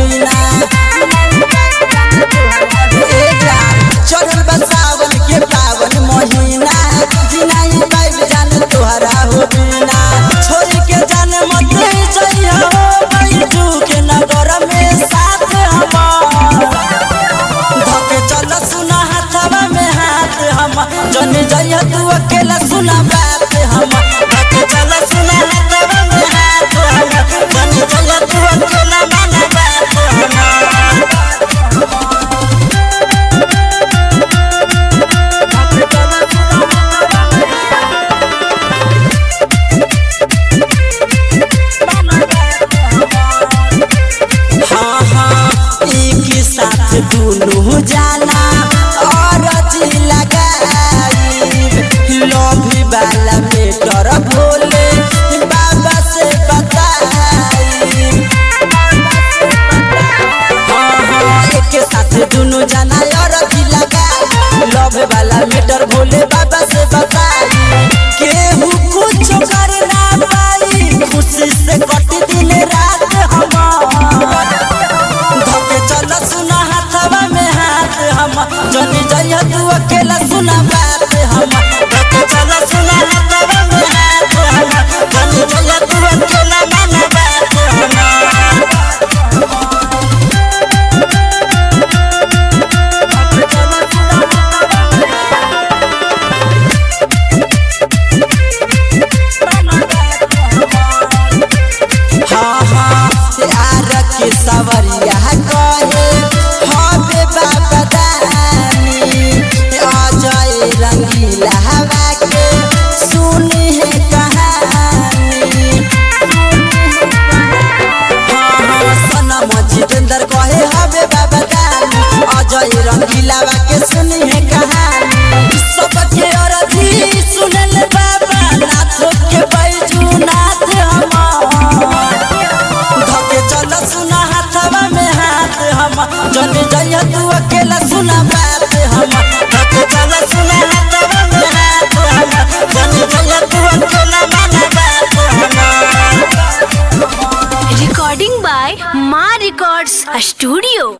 बिना चढ़ल बा सावन के पावन महीना जिनाई पाइब जान तोहरा हो बिना छोड़ के जान मत जइया हो बैठू के नगर में साथ हमार धके चल सुना हाथवा में हाथ हम जन जइया तू अकेला सुना बात हम धके चल सुना हाथवा में हाथ हम जन जइया तू अकेला माना बात साथ दुनू जाना और जी लगाई लोभी वाला मेटर भोले बाबा से बताई एक साथ दुनू जाना और जी लगाई लोभी वाला मेटर भोले बाबा से बताई केहू कुछ कर ना पाई खुशी से कट दिन रात हमार धके चल सुना हाथवा में हाथ हम जन जइया तू अकेला सुना बात हम धके चल सुना हाथवा में हाथ हम जन जइया तू अकेला माना बात के सवरिया कहे हबे बाबा दानी अजय रंगीला हवा के सुनी है कहानी सनम जितेंद्र कहे हबे बाबा दानी अजय रंगीला हवा के सुनी है कहानी सबके अरजी सुनल बाबा नाथ के बैजू नाथ हमार धके चल सुना हाथवा में हाथ हम जन जइया तू अकेला सुना बात हम धके चल सुना हाथवा में हाथ हम जन जइया तू अकेला माना बात हम Recording by Ma Records Studio.